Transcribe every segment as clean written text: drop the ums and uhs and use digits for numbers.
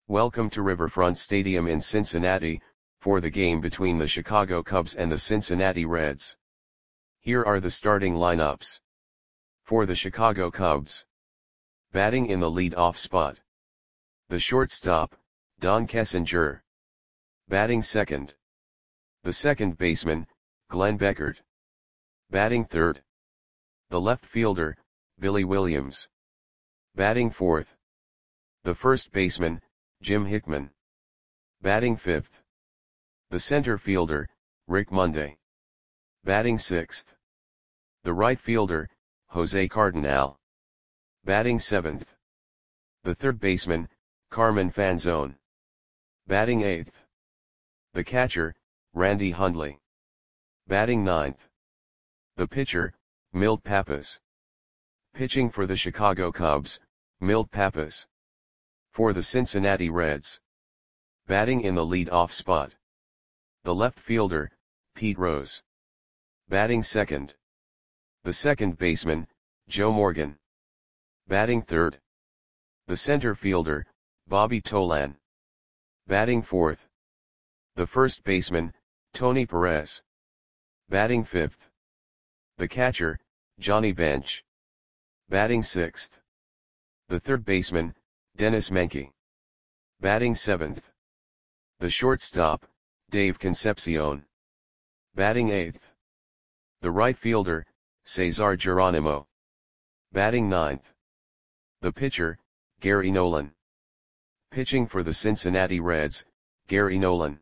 Welcome to Riverfront Stadium in Cincinnati, for the game between the Chicago Cubs and the Cincinnati Reds. Here are the starting lineups. For the Chicago Cubs. Batting in the lead-off spot. The shortstop, Don Kessinger. Batting second. The second baseman, Glenn Beckert. Batting third. The left fielder, Billy Williams. Batting fourth. The first baseman, Jim Hickman. Batting fifth. The center fielder, Rick Monday. Batting sixth. The right fielder, Jose Cardinal. Batting seventh. The third baseman, Carmen Fanzone. Batting eighth. The catcher, Randy Hundley. Batting ninth. The pitcher, Milt Pappas. Pitching for the Chicago Cubs, Milt Pappas. For the Cincinnati Reds. Batting in the lead-off spot. The left fielder, Pete Rose. Batting second. The second baseman, Joe Morgan. Batting third. The center fielder, Bobby Tolan. Batting fourth. The first baseman, Tony Perez. Batting fifth. The catcher, Johnny Bench. Batting sixth. The third baseman, Dennis Menke. Batting seventh. The shortstop, Dave Concepcion. Batting eighth. The right fielder, Cesar Geronimo. Batting ninth. The pitcher, Gary Nolan. Pitching for the Cincinnati Reds, Gary Nolan.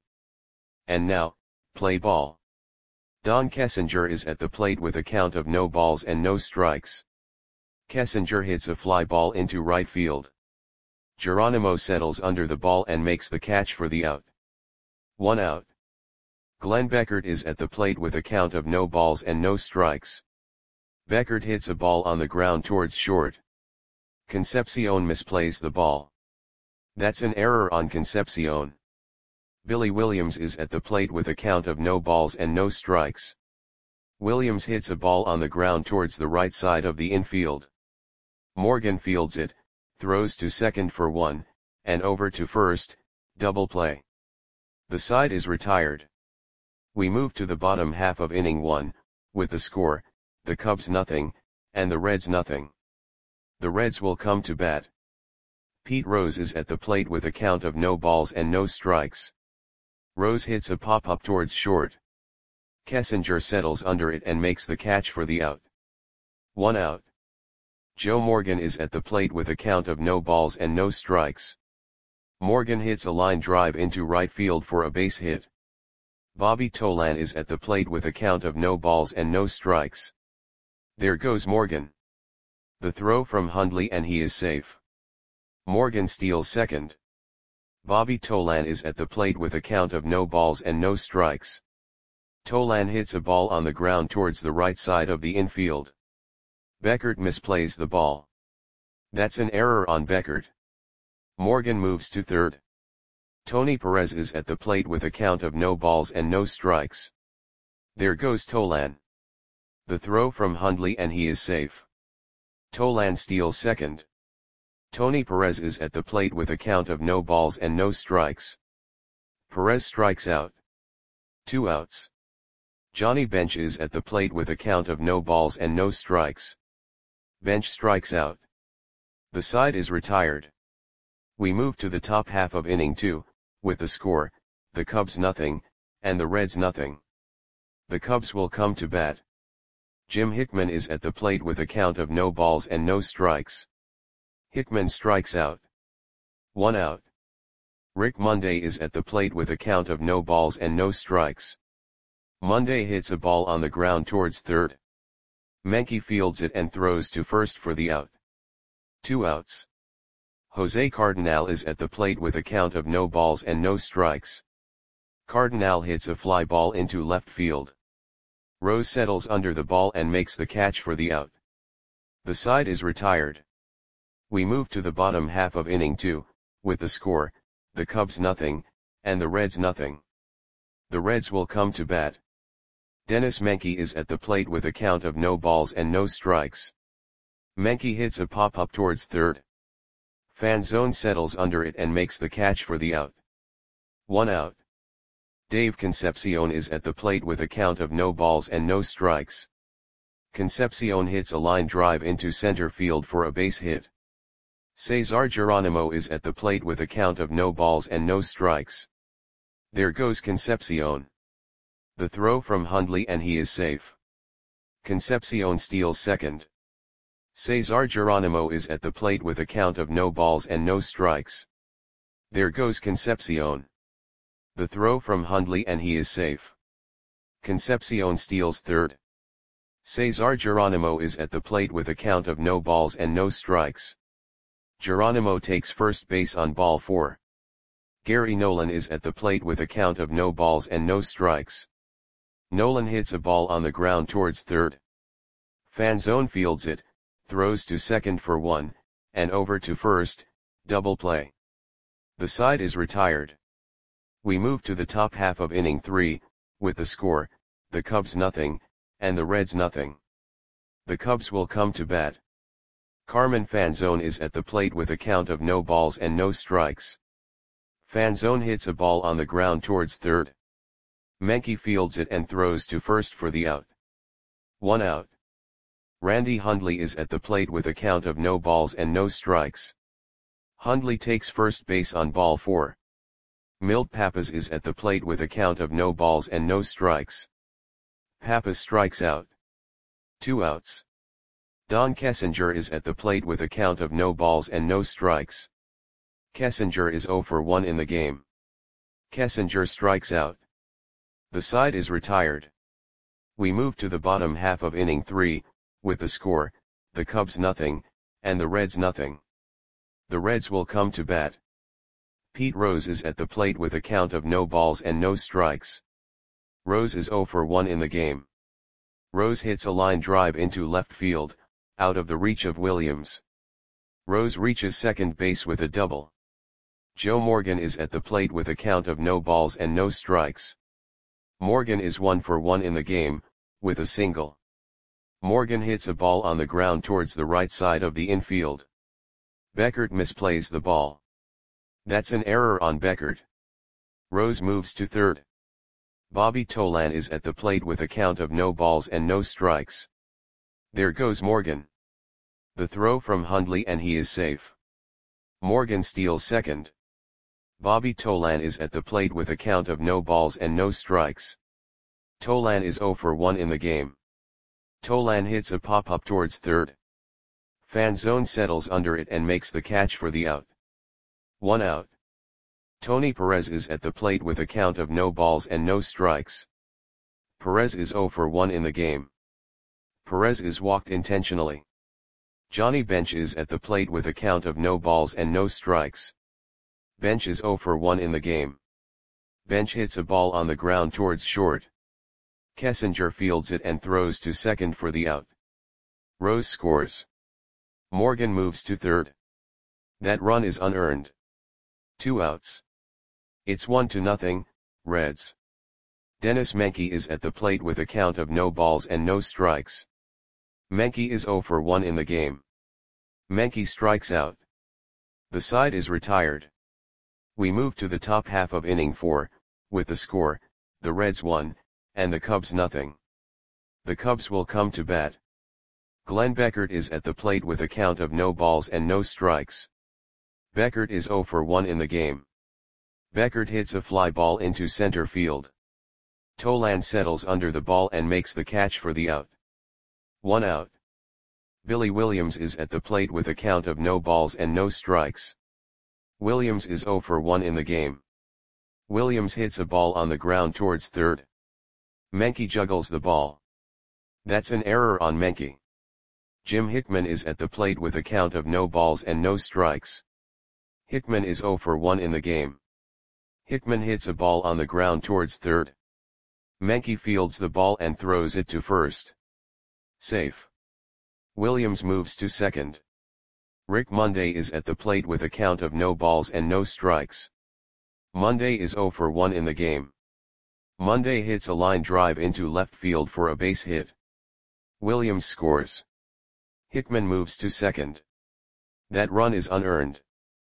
And now, play ball. Don Kessinger is at the plate with a count of no balls and no strikes. Kessinger hits a fly ball into right field. Geronimo settles under the ball and makes the catch for the out. 1 out. Glenn Beckert is at the plate with a count of no balls and no strikes. Beckert hits a ball on the ground towards short. Concepcion misplays the ball. That's an error on Concepcion. Billy Williams is at the plate with a count of no balls and no strikes. Williams hits a ball on the ground towards the right side of the infield. Morgan fields it, throws to second for 1, and over to first, double play. The side is retired. We move to the bottom half of inning 1, with the score, the Cubs nothing, and the Reds nothing. The Reds will come to bat. Pete Rose is at the plate with a count of no balls and no strikes. Rose hits a pop-up towards short. Kessinger settles under it and makes the catch for the out. 1 out. Joe Morgan is at the plate with a count of no balls and no strikes. Morgan hits a line drive into right field for a base hit. Bobby Tolan is at the plate with a count of no balls and no strikes. There goes Morgan. The throw from Hundley and he is safe. Morgan steals second. Bobby Tolan is at the plate with a count of no balls and no strikes. Tolan hits a ball on the ground towards the right side of the infield. Beckert misplays the ball. That's an error on Beckert. Morgan moves to third. Tony Perez is at the plate with a count of no balls and no strikes. There goes Tolan. The throw from Hundley and he is safe. Tolan steals second. Tony Perez is at the plate with a count of no balls and no strikes. Perez strikes out. 2 outs. Johnny Bench is at the plate with a count of no balls and no strikes. Bench strikes out. The side is retired. We move to the top half of inning 2, with the score, the Cubs nothing, and the Reds nothing. The Cubs will come to bat. Jim Hickman is at the plate with a count of no balls and no strikes. Hickman strikes out. 1 out. Rick Monday is at the plate with a count of no balls and no strikes. Monday hits a ball on the ground towards third. Menke fields it and throws to first for the out. 2 outs. Jose Cardinal is at the plate with a count of no balls and no strikes. Cardinal hits a fly ball into left field. Rose settles under the ball and makes the catch for the out. The side is retired. We move to the bottom half of inning 2, with the score, the Cubs nothing, and the Reds nothing. The Reds will come to bat. Dennis Menke is at the plate with a count of no balls and no strikes. Menke hits a pop-up towards third. Fanzone settles under it and makes the catch for the out. 1 out. Dave Concepcion is at the plate with a count of no balls and no strikes. Concepcion hits a line drive into center field for a base hit. Cesar Geronimo is at the plate with a count of no balls and no strikes. There goes Concepcion. The throw from Hundley and he is safe. Concepcion steals second. Cesar Geronimo is at the plate with a count of no balls and no strikes. There goes Concepcion. The throw from Hundley and he is safe. Concepcion steals third. Cesar Geronimo is at the plate with a count of no balls and no strikes. Geronimo takes first base on ball 4. Gary Nolan is at the plate with a count of no balls and no strikes. Nolan hits a ball on the ground towards third. Fanzone fields it, throws to second for 1, and over to first, double play. The side is retired. We move to the top half of inning 3, with the score, the Cubs nothing, and the Reds nothing. The Cubs will come to bat. Carmen Fanzone is at the plate with a count of no balls and no strikes. Fanzone hits a ball on the ground towards third. Menke fields it and throws to first for the out. 1 out. Randy Hundley is at the plate with a count of no balls and no strikes. Hundley takes first base on ball 4. Milt Pappas is at the plate with a count of no balls and no strikes. Pappas strikes out. 2 outs. Don Kessinger is at the plate with a count of no balls and no strikes. Kessinger is 0 for 1 in the game. Kessinger strikes out. The side is retired. We move to the bottom half of inning 3, with the score, the Cubs nothing, and the Reds nothing. The Reds will come to bat. Pete Rose is at the plate with a count of no balls and no strikes. Rose is 0 for 1 in the game. Rose hits a line drive into left field, out of the reach of Williams. Rose reaches second base with a double. Joe Morgan is at the plate with a count of no balls and no strikes. Morgan is 1 for 1 in the game, with a single. Morgan hits a ball on the ground towards the right side of the infield. Beckert misplays the ball. That's an error on Beckert. Rose moves to third. Bobby Tolan is at the plate with a count of no balls and no strikes. There goes Morgan. The throw from Hundley and he is safe. Morgan steals second. Bobby Tolan is at the plate with a count of no balls and no strikes. Tolan is 0 for 1 in the game. Tolan hits a pop-up towards third. Fanzone settles under it and makes the catch for the out. 1 out. Tony Perez is at the plate with a count of no balls and no strikes. Perez is 0 for 1 in the game. Perez is walked intentionally. Johnny Bench is at the plate with a count of no balls and no strikes. Bench is 0 for 1 in the game. Bench hits a ball on the ground towards short. Kessinger fields it and throws to second for the out. Rose scores. Morgan moves to third. That run is unearned. 2 outs. It's 1-0, Reds. Dennis Menke is at the plate with a count of no balls and no strikes. Menke is 0 for 1 in the game. Menke strikes out. The side is retired. We move to the top half of inning 4, with the score, the Reds 1, and the Cubs nothing. The Cubs will come to bat. Glenn Beckert is at the plate with a count of no balls and no strikes. Beckert is 0 for 1 in the game. Beckert hits a fly ball into center field. Tolan settles under the ball and makes the catch for the out. 1 out. Billy Williams is at the plate with a count of no balls and no strikes. Williams is 0 for 1 in the game. Williams hits a ball on the ground towards third. Menke juggles the ball. That's an error on Menke. Jim Hickman is at the plate with a count of no balls and no strikes. Hickman is 0 for 1 in the game. Hickman hits a ball on the ground towards third. Menke fields the ball and throws it to first. Safe. Williams moves to second. Rick Monday is at the plate with a count of no balls and no strikes. Monday is 0 for 1 in the game. Monday hits a line drive into left field for a base hit. Williams scores. Hickman moves to second. That run is unearned.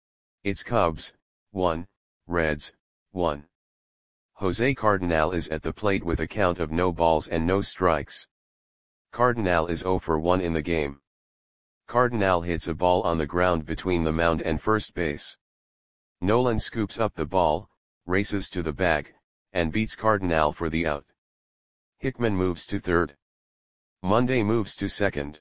It's Cubs, 1, Reds, 1. Jose Cardenal is at the plate with a count of no balls and no strikes. Cardenal is 0 for 1 in the game. Cardenal hits a ball on the ground between the mound and first base. Nolan scoops up the ball, races to the bag, and beats Cardenal for the out. Hickman moves to third. Monday moves to second.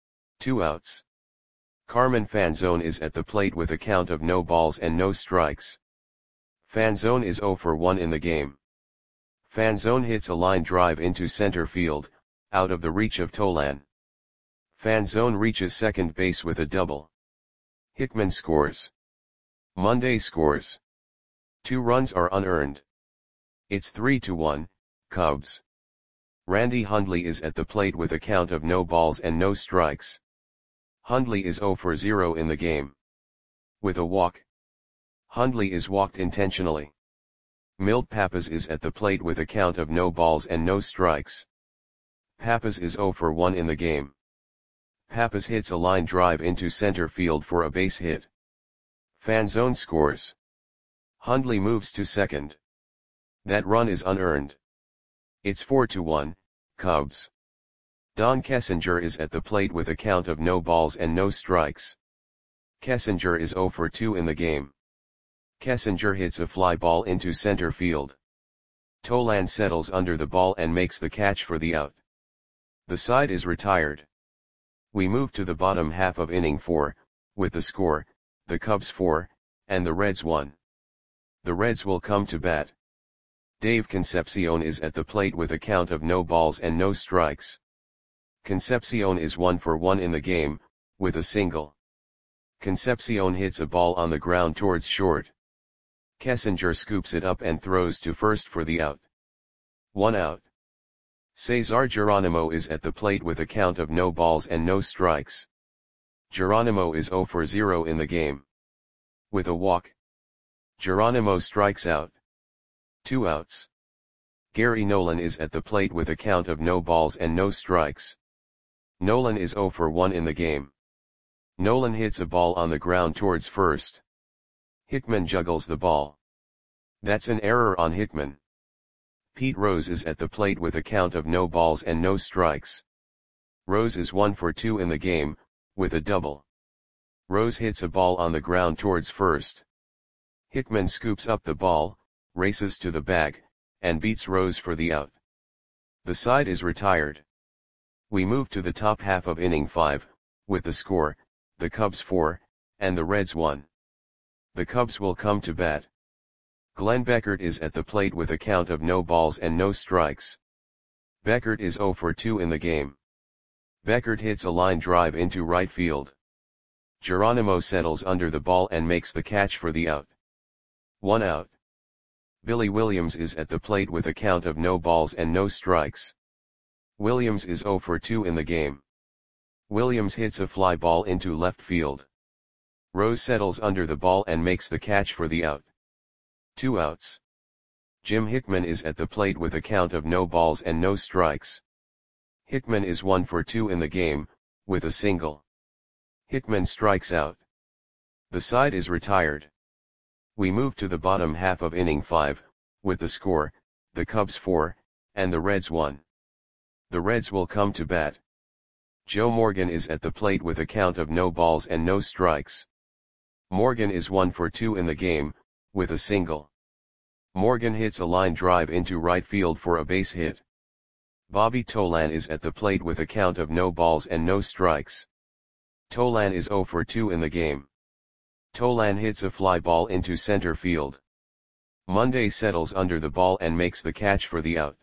2 outs. Carmen Fanzone is at the plate with a count of no balls and no strikes. Fanzone is 0 for 1 in the game. Fanzone hits a line drive into center field, out of the reach of Tolan. Fanzone reaches second base with a double. Hickman scores. Monday scores. 2 runs are unearned. It's 3-1, Cubs. Randy Hundley is at the plate with a count of no balls and no strikes. Hundley is 0 for 0 in the game. With a walk. Hundley is walked intentionally. Milt Pappas is at the plate with a count of no balls and no strikes. Pappas is 0 for 1 in the game. Pappas hits a line drive into center field for a base hit. Fanzone scores. Hundley moves to second. That run is unearned. It's 4-1, Cubs. Don Kessinger is at the plate with a count of no balls and no strikes. Kessinger is 0 for 2 in the game. Kessinger hits a fly ball into center field. Tolan settles under the ball and makes the catch for the out. The side is retired. We move to the bottom half of inning 4, with the score, the Cubs 4, and the Reds 1. The Reds will come to bat. Dave Concepcion is at the plate with a count of no balls and no strikes. Concepcion is 1 for 1 in the game, with a single. Concepcion hits a ball on the ground towards short. Kessinger scoops it up and throws to first for the out. 1 out. Cesar Geronimo is at the plate with a count of no balls and no strikes. Geronimo is 0 for 0 in the game. With a walk. Geronimo strikes out. 2 outs. Gary Nolan is at the plate with a count of no balls and no strikes. Nolan is 0 for 1 in the game. Nolan hits a ball on the ground towards first. Hickman juggles the ball. That's an error on Hickman. Pete Rose is at the plate with a count of no balls and no strikes. Rose is 1 for 2 in the game, with a double. Rose hits a ball on the ground towards first. Hickman scoops up the ball, races to the bag, and beats Rose for the out. The side is retired. We move to the top half of inning 5, with the score, the Cubs 4, and the Reds 1. The Cubs will come to bat. Glenn Beckert is at the plate with a count of no balls and no strikes. Beckert is 0 for 2 in the game. Beckert hits a line drive into right field. Geronimo settles under the ball and makes the catch for the out. 1 out. Billy Williams is at the plate with a count of no balls and no strikes. Williams is 0 for 2 in the game. Williams hits a fly ball into left field. Rose settles under the ball and makes the catch for the out. 2 outs. Jim Hickman is at the plate with a count of no balls and no strikes. Hickman is 1 for 2 in the game, with a single. Hickman strikes out. The side is retired. We move to the bottom half of inning 5, with the score, the Cubs 4, and the Reds 1. The Reds will come to bat. Joe Morgan is at the plate with a count of no balls and no strikes. Morgan is 1 for 2 in the game, with a single. Morgan hits a line drive into right field for a base hit. Bobby Tolan is at the plate with a count of no balls and no strikes. Tolan is 0 for 2 in the game. Tolan hits a fly ball into center field. Monday settles under the ball and makes the catch for the out.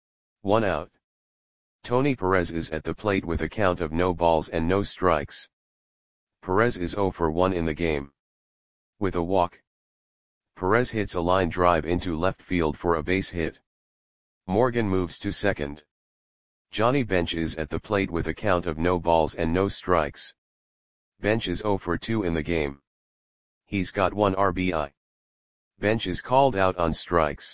1 out. Tony Perez is at the plate with a count of no balls and no strikes. Perez is 0 for 1 in the game. With a walk. Perez hits a line drive into left field for a base hit. Morgan moves to second. Johnny Bench is at the plate with a count of no balls and no strikes. Bench is 0 for 2 in the game. He's got 1 RBI. Bench is called out on strikes.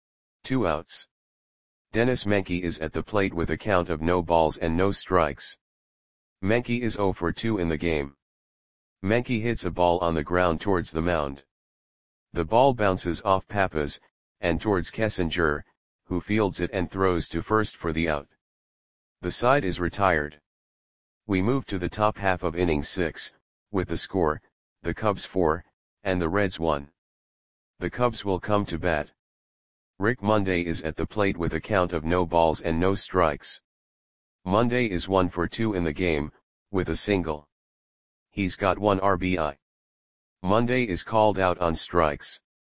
2 outs. Dennis Menke is at the plate with a count of no balls and no strikes. Menke is 0 for 2 in the game. Menke hits a ball on the ground towards the mound. The ball bounces off Pappas, and towards Kessinger, who fields it and throws to first for the out. The side is retired. We move to the top half of inning 6, with the score, the Cubs 4, and the Reds 1. The Cubs will come to bat. Rick Monday is at the plate with a count of no balls and no strikes. Monday is 1 for 2 in the game, with a single. He's got 1 RBI. Monday is called out on strikes.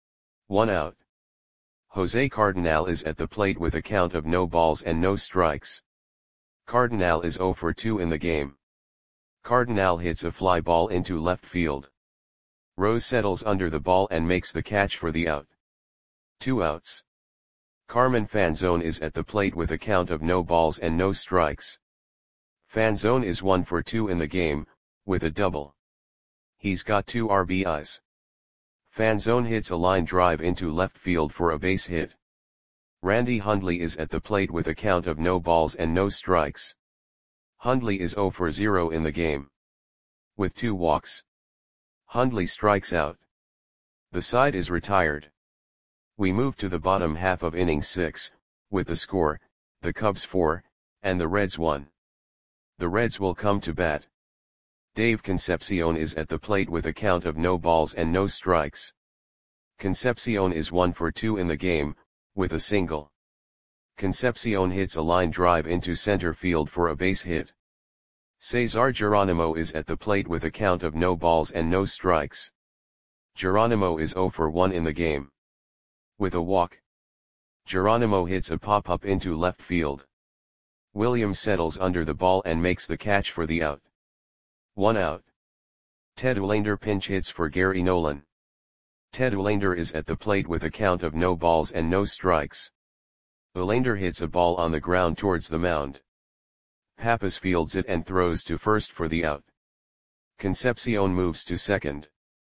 1 out. Jose Cardinal is at the plate with a count of no balls and no strikes. Cardinal is 0 for 2 in the game. Cardinal hits a fly ball into left field. Rose settles under the ball and makes the catch for the out. 2 outs. Carmen Fanzone is at the plate with a count of no balls and no strikes. Fanzone is 1 for 2 in the game, with a double. He's got 2 RBIs. Fanzone hits a line drive into left field for a base hit. Randy Hundley is at the plate with a count of no balls and no strikes. Hundley is 0 for 0 in the game. With 2 walks. Hundley strikes out. The side is retired. We move to the bottom half of inning 6, with the score, the Cubs 4, and the Reds 1. The Reds will come to bat. Dave Concepcion is at the plate with a count of no balls and no strikes. Concepcion is 1 for 2 in the game, with a single. Concepcion hits a line drive into center field for a base hit. Cesar Geronimo is at the plate with a count of no balls and no strikes. Geronimo is 0 for 1 in the game. With a walk. Geronimo hits a pop-up into left field. Williams settles under the ball and makes the catch for the out. 1 out. Ted Uhlaender pinch hits for Gary Nolan. Ted Uhlaender is at the plate with a count of no balls and no strikes. Uhlaender hits a ball on the ground towards the mound. Pappas fields it and throws to first for the out. Concepcion moves to second.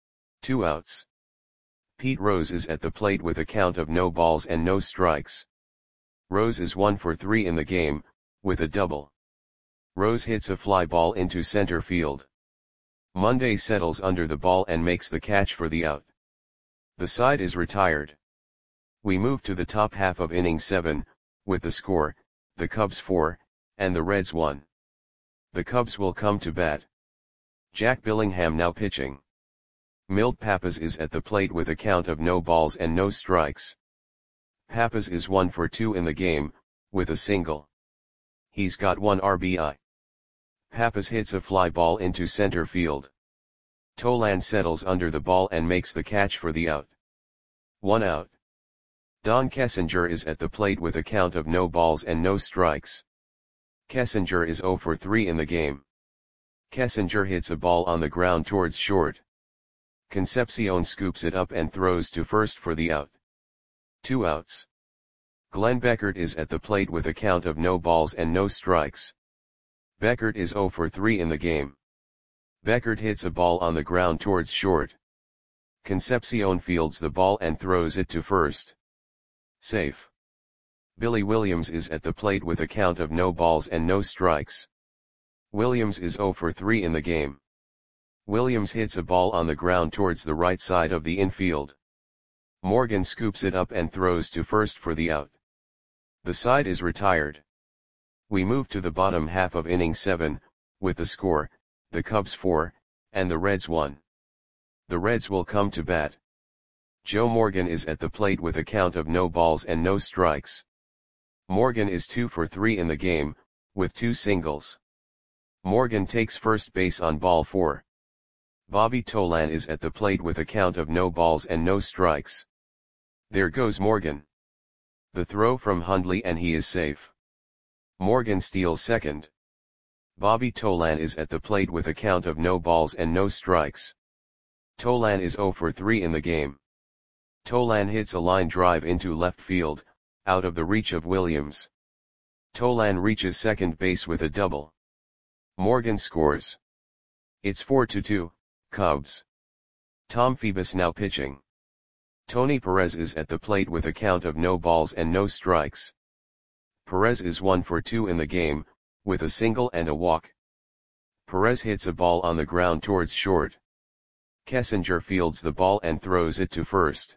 2 outs. Pete Rose is at the plate with a count of no balls and no strikes. Rose is 1 for 3 in the game, with a double. Rose hits a fly ball into center field. Monday settles under the ball and makes the catch for the out. The side is retired. We move to the top half of inning 7, with the score, the Cubs 4, and the Reds 1. The Cubs will come to bat. Jack Billingham now pitching. Milt Pappas is at the plate with a count of no balls and no strikes. Pappas is 1 for 2 in the game, with a single. He's got 1 RBI. Pappas hits a fly ball into center field. Tolan settles under the ball and makes the catch for the out. 1 out. Don Kessinger is at the plate with a count of no balls and no strikes. Kessinger is 0 for 3 in the game. Kessinger hits a ball on the ground towards short. Concepcion scoops it up and throws to first for the out. 2 outs. Glenn Beckert is at the plate with a count of no balls and no strikes. Beckert is 0 for 3 in the game. Beckert hits a ball on the ground towards short. Concepcion fields the ball and throws it to first. Safe. Billy Williams is at the plate with a count of no balls and no strikes. Williams is 0 for 3 in the game. Williams hits a ball on the ground towards the right side of the infield. Morgan scoops it up and throws to first for the out. The side is retired. We move to the bottom half of inning 7, with the score, the Cubs 4, and the Reds 1. The Reds will come to bat. Joe Morgan is at the plate with a count of no balls and no strikes. Morgan is 2 for 3 in the game, with 2 singles. Morgan takes first base on ball 4. Bobby Tolan is at the plate with a count of no balls and no strikes. There goes Morgan. The throw from Hundley and he is safe. Morgan steals second. Bobby Tolan is at the plate with a count of no balls and no strikes. Tolan is 0 for 3 in the game. Tolan hits a line drive into left field, out of the reach of Williams. Tolan reaches second base with a double. Morgan scores. It's 4-2, Cubs. Tom Phoebus now pitching. Tony Perez is at the plate with a count of no balls and no strikes. Perez is 1 for 2 in the game, with a single and a walk. Perez hits a ball on the ground towards short. Kessinger fields the ball and throws it to first.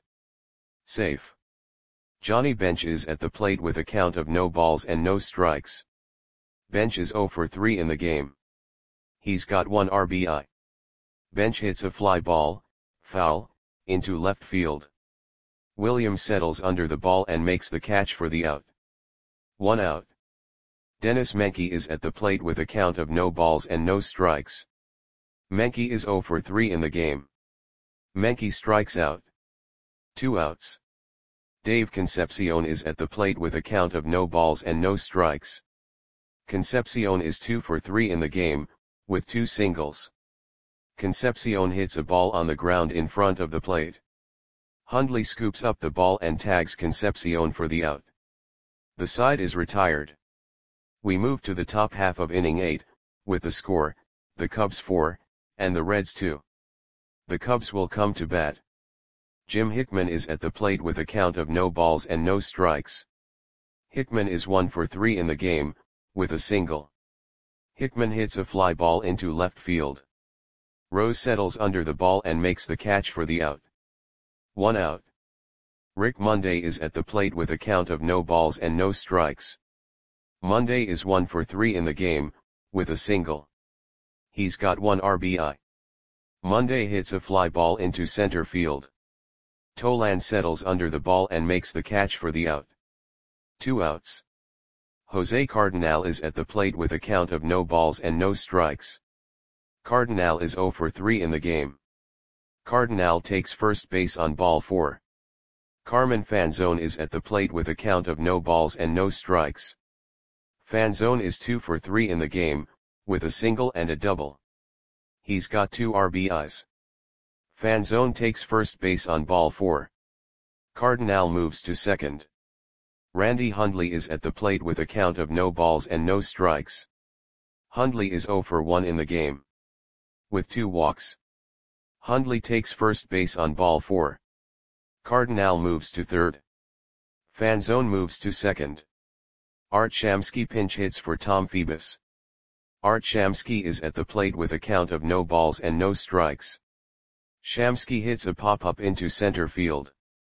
Safe. Johnny Bench is at the plate with a count of no balls and no strikes. Bench is 0 for 3 in the game. He's got 1 RBI. Bench hits a fly ball, foul, into left field. Williams settles under the ball and makes the catch for the out. 1 out. Dennis Menke is at the plate with a count of no balls and no strikes. Menke is 0 for 3 in the game. Menke strikes out. 2 outs. Dave Concepcion is at the plate with a count of no balls and no strikes. Concepcion is 2 for 3 in the game, with 2 singles. Concepcion hits a ball on the ground in front of the plate. Hundley scoops up the ball and tags Concepcion for the out. The side is retired. We move to the top half of inning 8, with the score, the Cubs 4, and the Reds 2. The Cubs will come to bat. Jim Hickman is at the plate with a count of no balls and no strikes. Hickman is 1 for 3 in the game, with a single. Hickman hits a fly ball into left field. Rose settles under the ball and makes the catch for the out. 1 out. Rick Monday is at the plate with a count of no balls and no strikes. Monday is 1 for 3 in the game, with a single. He's got 1 RBI. Monday hits a fly ball into center field. Tolan settles under the ball and makes the catch for the out. 2 outs. Jose Cardinal is at the plate with a count of no balls and no strikes. Cardinal is 0 for 3 in the game. Cardinal takes first base on ball 4. Carmen Fanzone is at the plate with a count of no balls and no strikes. Fanzone is 2 for 3 in the game, with a single and a double. He's got 2 RBIs. Fanzone takes first base on ball 4. Cardinal moves to second. Randy Hundley is at the plate with a count of no balls and no strikes. Hundley is 0 for 1 in the game. With 2 walks. Hundley takes first base on ball 4. Cardinal moves to third. Fanzone moves to second. Art Shamsky pinch hits for Tom Phoebus. Art Shamsky is at the plate with a count of no balls and no strikes. Shamsky hits a pop-up into center field.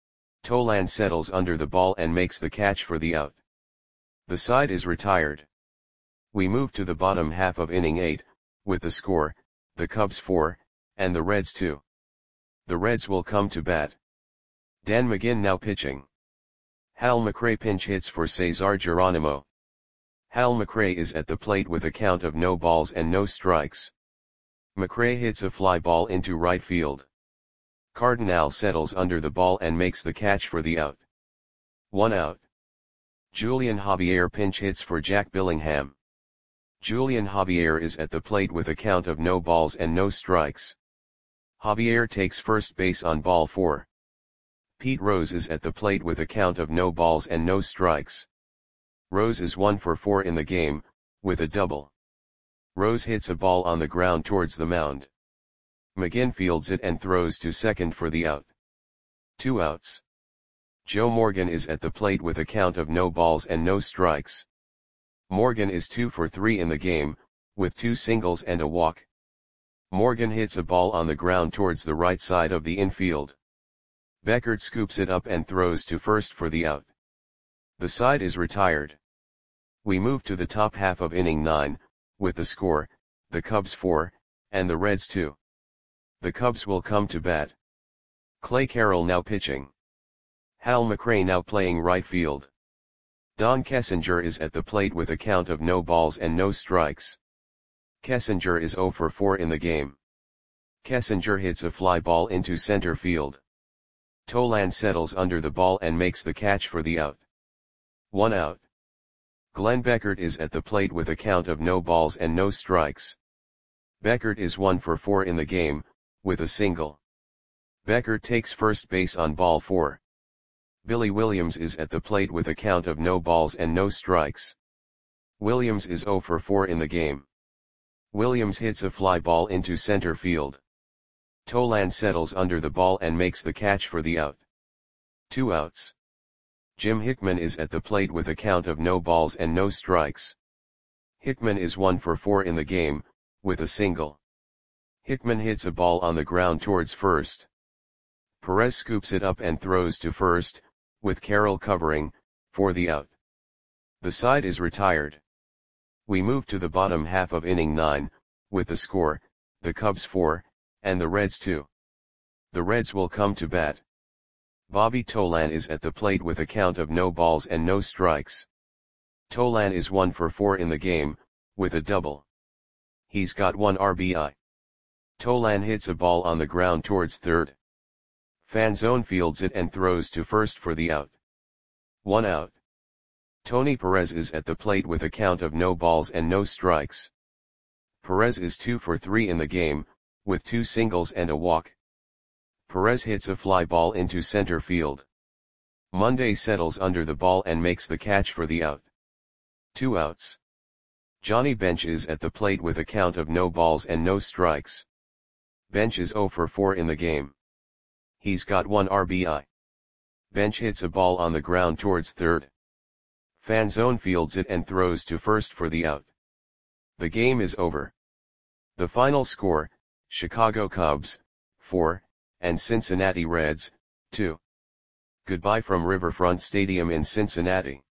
Tolan settles under the ball and makes the catch for the out. The side is retired. We move to the bottom half of inning 8, with the score, the Cubs 4, and the Reds 2. The Reds will come to bat. Dan McGinn now pitching. Hal McRae pinch hits for Cesar Geronimo. Hal McRae is at the plate with a count of no balls and no strikes. McRae hits a fly ball into right field. Cardinal settles under the ball and makes the catch for the out. 1 out. Julian Javier pinch hits for Jack Billingham. Julian Javier is at the plate with a count of no balls and no strikes. Javier takes first base on ball 4. Pete Rose is at the plate with a count of no balls and no strikes. Rose is 1 for 4 in the game, with a double. Rose hits a ball on the ground towards the mound. McGinn fields it and throws to second for the out. 2 outs. Joe Morgan is at the plate with a count of no balls and no strikes. Morgan is 2 for 3 in the game, with 2 singles and a walk. Morgan hits a ball on the ground towards the right side of the infield. Beckert scoops it up and throws to first for the out. The side is retired. We move to the top half of inning 9, with the score, the Cubs 4, and the Reds 2. The Cubs will come to bat. Clay Carroll now pitching. Hal McRae now playing right field. Don Kessinger is at the plate with a count of no balls and no strikes. Kessinger is 0 for 4 in the game. Kessinger hits a fly ball into center field. Tolan settles under the ball and makes the catch for the out. 1 out. Glenn Beckert is at the plate with a count of no balls and no strikes. Beckert is 1 for 4 in the game, with a single. Beckert takes first base on ball 4. Billy Williams is at the plate with a count of no balls and no strikes. Williams is 0 for 4 in the game. Williams hits a fly ball into center field. Tolan settles under the ball and makes the catch for the out. 2 outs. Jim Hickman is at the plate with a count of no balls and no strikes. Hickman is 1 for 4 in the game, with a single. Hickman hits a ball on the ground towards first. Perez scoops it up and throws to first, with Carroll covering, for the out. The side is retired. We move to the bottom half of inning 9, with the score, the Cubs 4, and the Reds 2. The Reds will come to bat. Bobby Tolan is at the plate with a count of no balls and no strikes. Tolan is 1 for 4 in the game, with a double. He's got 1 RBI. Tolan hits a ball on the ground towards third. Fanzone fields it and throws to first for the out. 1 out. Tony Perez is at the plate with a count of no balls and no strikes. Perez is 2 for 3 in the game, with 2 singles and a walk. Perez hits a fly ball into center field. Monday settles under the ball and makes the catch for the out. 2 outs. Johnny Bench is at the plate with a count of no balls and no strikes. Bench is 0 for 4 in the game. He's got 1 RBI. Bench hits a ball on the ground towards third. Fanzone fields it and throws to first for the out. The game is over. The final score, Chicago Cubs, 4, and Cincinnati Reds, 2. Goodbye from Riverfront Stadium in Cincinnati.